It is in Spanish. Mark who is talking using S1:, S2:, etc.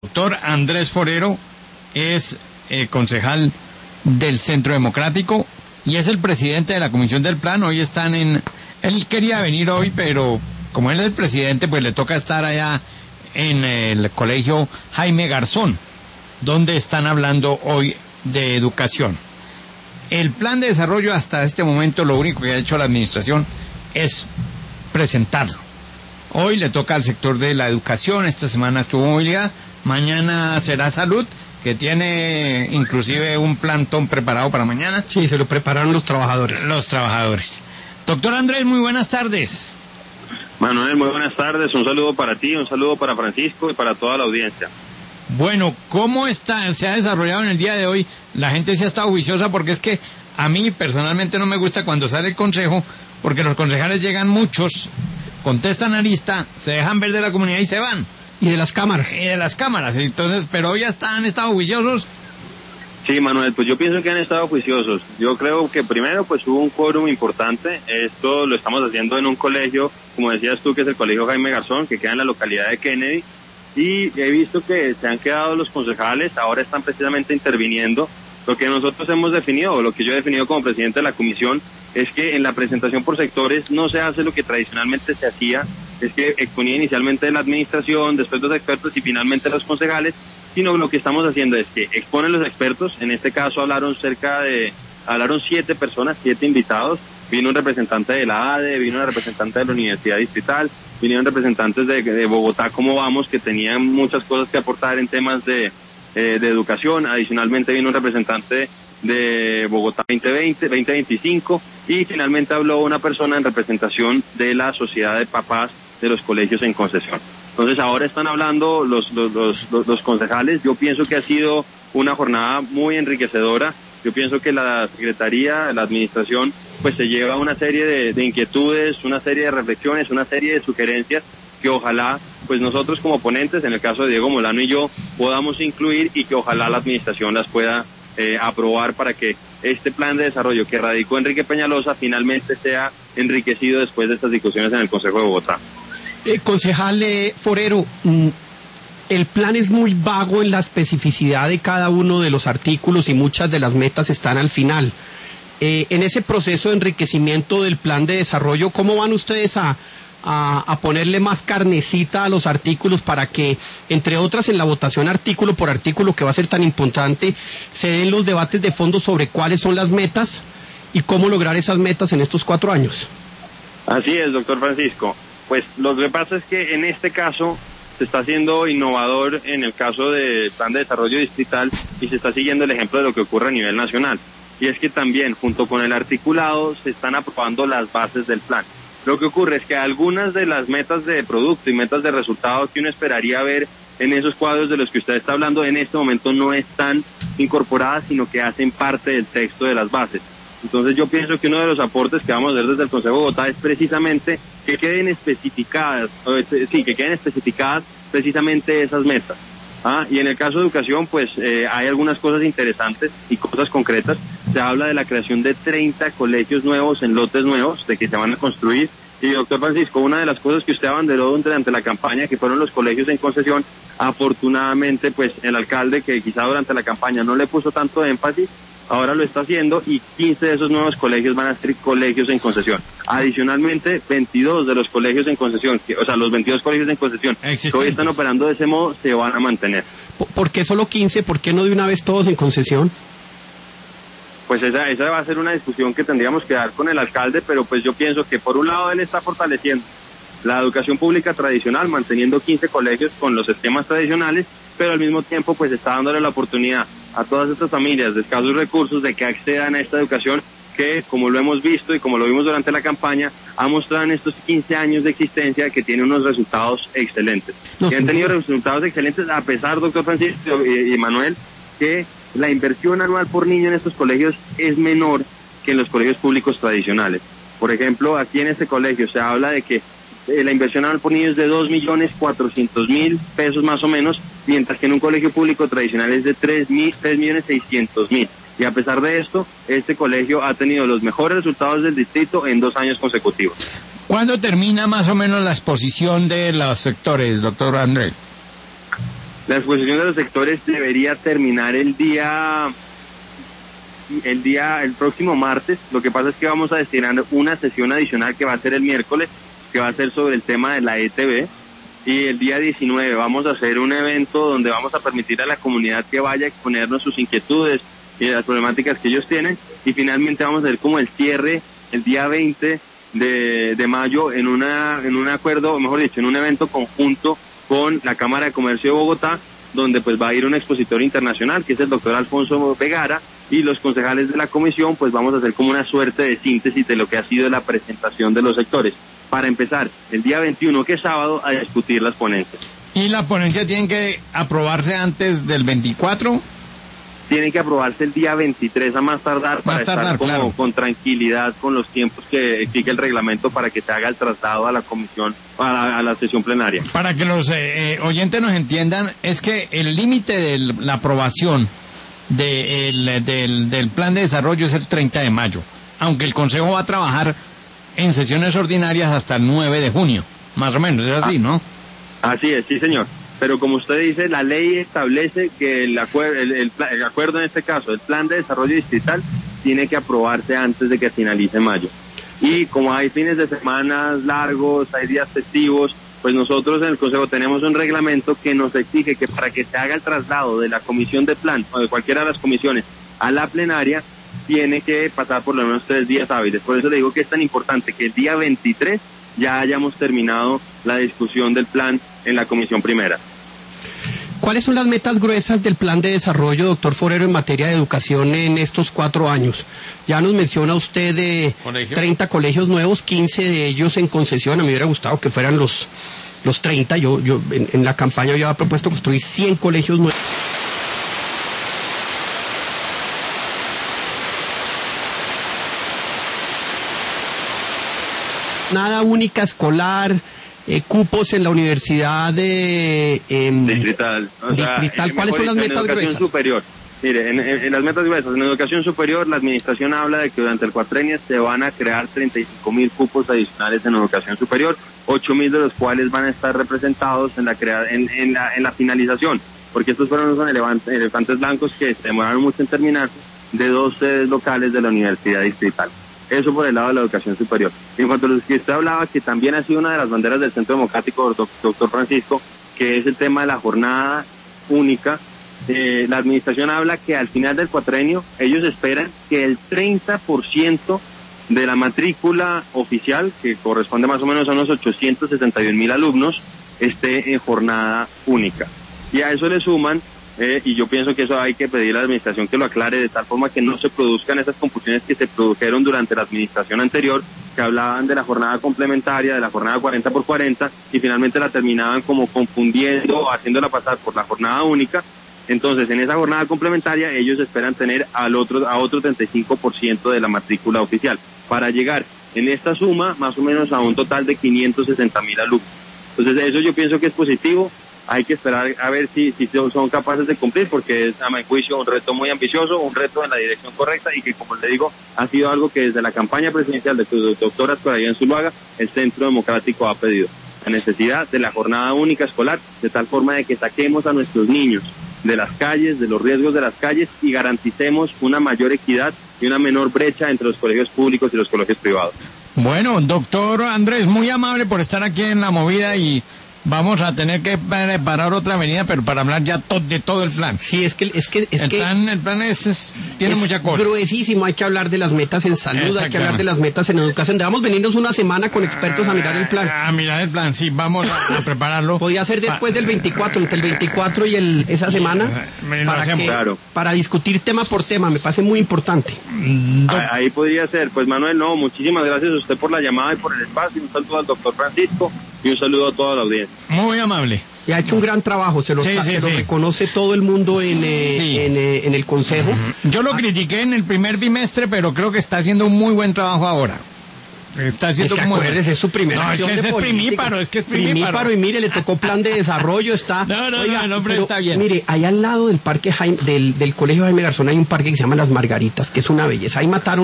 S1: Doctor Andrés Forero es concejal del Centro Democrático y es el presidente de la Comisión del Plan. Hoy están él quería venir hoy, pero como él es el presidente, pues le toca estar allá en el colegio Jaime Garzón, donde están hablando hoy de educación. El plan de desarrollo hasta este momento, lo único que ha hecho la administración es presentarlo. Hoy le toca al sector de la educación, esta semana estuvo movilidad, mañana será salud, que tiene inclusive un plantón preparado para mañana.
S2: Sí, se lo prepararon los trabajadores.
S1: Los trabajadores. Doctor Andrés, muy buenas tardes.
S3: Manuel, muy buenas tardes, un saludo para ti, un saludo para Francisco y para toda la audiencia.
S1: Bueno, ¿cómo se ha desarrollado en el día de hoy? La gente se ha estado juiciosa porque es que a mí personalmente no me gusta cuando sale el consejo, porque los concejales llegan muchos, contestan a lista, se dejan ver de la comunidad y se van.
S2: Y de las cámaras.
S1: Entonces, pero hoy han estado juiciosos.
S3: Sí, Manuel, pues yo pienso que han estado juiciosos. Yo creo que primero pues hubo un quórum importante. Esto lo estamos haciendo en un colegio, como decías tú, que es el colegio Jaime Garzón, que queda en la localidad de Kennedy. Y he visto que se han quedado los concejales, ahora están precisamente interviniendo. Lo que nosotros hemos definido, o lo que yo he definido como presidente de la comisión, es que en la presentación por sectores no se hace lo que tradicionalmente se hacía, es que exponía inicialmente la administración, después los expertos y finalmente los concejales, sino lo que estamos haciendo es que exponen los expertos. En este caso hablaron 7 personas, 7 invitados. Vino un representante de la ADE, vino una representante de la Universidad Distrital, vinieron representantes de Bogotá, como vamos, que tenían muchas cosas que aportar en temas de educación. Adicionalmente vino un representante de Bogotá 2025 y finalmente habló una persona en representación de la Sociedad de Papás de los Colegios en Concesión. Entonces ahora están hablando los concejales. Yo pienso que ha sido una jornada muy enriquecedora. Yo pienso que la Secretaría, la Administración, pues se lleva una serie de inquietudes, una serie de reflexiones, una serie de sugerencias que ojalá pues nosotros como ponentes, en el caso de Diego Molano y yo, podamos incluir y que ojalá la Administración las pueda aprobar para que este plan de desarrollo que radicó Enrique Peñalosa finalmente sea enriquecido después de estas discusiones en el Consejo de Bogotá.
S2: Concejal Forero, el plan es muy vago en la especificidad de cada uno de los artículos y muchas de las metas están al final. En ese proceso de enriquecimiento del plan de desarrollo, ¿cómo van ustedes a ponerle más carnecita a los artículos para que, entre otras, en la votación artículo por artículo, que va a ser tan importante, se den los debates de fondo sobre cuáles son las metas y cómo lograr esas metas en estos 4 años?
S3: Así es, doctor Francisco. Pues lo que pasa es que en este caso se está haciendo innovador en el caso del plan de desarrollo distrital y se está siguiendo el ejemplo de lo que ocurre a nivel nacional. Y es que también, junto con el articulado, se están aprobando las bases del plan. Lo que ocurre es que algunas de las metas de producto y metas de resultados que uno esperaría ver en esos cuadros de los que usted está hablando en este momento no están incorporadas, sino que hacen parte del texto de las bases. Entonces yo pienso que uno de los aportes que vamos a hacer desde el Consejo de Bogotá es precisamente que queden especificadas, precisamente esas metas. Y en el caso de educación, pues hay algunas cosas interesantes y cosas concretas. Se habla de la creación de 30 colegios nuevos en lotes nuevos, de que se van a construir. Y doctor Francisco, una de las cosas que usted abanderó durante la campaña, que fueron los colegios en concesión, afortunadamente, pues el alcalde, que quizá durante la campaña no le puso tanto énfasis, ahora lo está haciendo y 15 de esos nuevos colegios van a ser colegios en concesión. Adicionalmente, 22 de los colegios en concesión, los 22 colegios en concesión que hoy están operando de ese modo, se van a mantener.
S2: ¿Por qué solo 15? ¿Por qué no de una vez todos en concesión?
S3: Pues esa va a ser una discusión que tendríamos que dar con el alcalde, pero pues yo pienso que por un lado él está fortaleciendo la educación pública tradicional, manteniendo 15 colegios con los esquemas tradicionales, pero al mismo tiempo pues está dándole la oportunidad a todas estas familias de escasos recursos de que accedan a esta educación que, como lo hemos visto y como lo vimos durante la campaña, ha mostrado en estos 15 años de existencia que tiene unos resultados excelentes. Que han tenido resultados excelentes a pesar, doctor Francisco y Manuel, que la inversión anual por niño en estos colegios es menor que en los colegios públicos tradicionales. Por ejemplo, aquí en este colegio se habla de que la inversión anual por niño es de 2.400.000 pesos más o menos, mientras que en un colegio público tradicional es de 3.600.000. Y a pesar de esto, este colegio ha tenido los mejores resultados del distrito en 2 años consecutivos.
S1: ¿Cuándo termina más o menos la exposición de los sectores, doctor Andrés?
S3: La exposición de los sectores debería terminar el próximo martes. Lo que pasa es que vamos a destinar una sesión adicional que va a ser el miércoles, que va a ser sobre el tema de la ETB. Y el día 19 vamos a hacer un evento donde vamos a permitir a la comunidad que vaya a exponernos sus inquietudes y las problemáticas que ellos tienen. Y finalmente vamos a hacer como el cierre el día 20 de mayo en un acuerdo, o mejor dicho, en un evento conjunto con la Cámara de Comercio de Bogotá, donde pues va a ir un expositor internacional, que es el doctor Alfonso Vegara, y los concejales de la comisión, pues vamos a hacer como una suerte de síntesis de lo que ha sido la presentación de los sectores, para empezar el día 21, que es sábado, a discutir las ponencias.
S1: ¿Y la ponencia tiene que aprobarse antes del 24?
S3: Tiene que aprobarse el día 23 a más tardar, para estar como
S1: claro,
S3: con tranquilidad con los tiempos que exige el reglamento para que se haga el traslado a la comisión, a la sesión plenaria.
S1: Para que los oyentes nos entiendan, es que el límite de la aprobación del plan de desarrollo es el 30 de mayo, aunque el Consejo va a trabajar en sesiones ordinarias hasta el 9 de junio, más o menos, es así, ¿no?
S3: Así es, sí señor. Pero como usted dice, la ley establece que el acuerdo, en este caso, el plan de desarrollo distrital, tiene que aprobarse antes de que finalice mayo. Y como hay fines de semana largos, hay días festivos, pues nosotros en el Consejo tenemos un reglamento que nos exige que para que se haga el traslado de la comisión de plan o de cualquiera de las comisiones a la plenaria, tiene que pasar por lo menos 3 días hábiles. Por eso le digo que es tan importante que el día 23 ya hayamos terminado la discusión del plan en la comisión primera.
S2: ¿Cuáles son las metas gruesas del plan de desarrollo, doctor Forero, en materia de educación en estos 4 años? Ya nos menciona usted de 30 colegios nuevos, 15 de ellos en concesión. A mí me hubiera gustado que fueran los 30. Yo en la campaña yo había propuesto construir 100 colegios nuevos. Nada única escolar, cupos en la universidad
S3: distrital.
S2: Distrital. ¿Cuáles son las metas gruesas?
S3: En educación superior. Mire, en las metas gruesas, en educación superior, la administración habla de que durante el cuatrenio se van a crear 35.000 cupos adicionales en educación superior, 8.000 de los cuales van a estar representados en la finalización, porque estos fueron los elefantes blancos que se demoraron mucho en terminar, de 2 sedes locales de la universidad distrital. Eso por el lado de la educación superior. En cuanto a lo que usted hablaba, que también ha sido una de las banderas del Centro Democrático, doctor Francisco, que es el tema de la jornada única, la administración habla que al final del cuatrenio ellos esperan que el 30% de la matrícula oficial, que corresponde más o menos a unos 861.000 alumnos, esté en jornada única. Y a eso le suman, y yo pienso que eso hay que pedir a la administración que lo aclare de tal forma que no se produzcan esas confusiones que se produjeron durante la administración anterior, que hablaban de la jornada complementaria, de la jornada 40x40, y finalmente la terminaban como confundiendo, haciéndola pasar por la jornada única. Entonces, en esa jornada complementaria, ellos esperan tener a otro 35% de la matrícula oficial, para llegar en esta suma más o menos a un total de 560.000 alumnos. Entonces, eso yo pienso que es positivo. Hay que esperar a ver si son capaces de cumplir, porque es, a mi juicio, un reto muy ambicioso, un reto en la dirección correcta, y que, como le digo, ha sido algo que desde la campaña presidencial de su doctora Soraya Zuluaga, el Centro Democrático ha pedido. La necesidad de la jornada única escolar, de tal forma de que saquemos a nuestros niños de las calles, de los riesgos de las calles, y garanticemos una mayor equidad y una menor brecha entre los colegios públicos y los colegios privados.
S1: Bueno, doctor Andrés, muy amable por estar aquí en La Movida, y vamos a tener que parar otra avenida, pero para hablar ya de todo el plan.
S2: Sí, el
S1: plan tiene mucha cosa.
S2: Gruesísimo. Hay que hablar de las metas en salud, hay que hablar de las metas en educación. Debemos venirnos una semana con expertos a mirar el plan.
S1: A mirar el plan, sí, vamos a prepararlo.
S2: Podría ser después del 24, entre el 24 y esa semana, para discutir tema por tema. Me parece muy importante.
S3: Ahí podría ser. Pues, Manuel, muchísimas gracias a usted por la llamada y por el espacio. Un saludo al doctor Francisco y un saludo a toda la audiencia.
S1: Muy amable.
S2: Y ha hecho un gran trabajo, se lo reconoce todo el mundo en el Consejo.
S1: Yo lo critiqué en el primer bimestre, pero creo que está haciendo un muy buen trabajo ahora. Está haciendo
S2: es su primera acción
S1: es
S2: primíparo, primíparo, y mire, le tocó plan de desarrollo, está...
S1: el hombre está bien.
S2: Mire, allá al lado del parque del Colegio Jaime Garzón hay un parque que se llama Las Margaritas, que es una belleza. Ahí mataron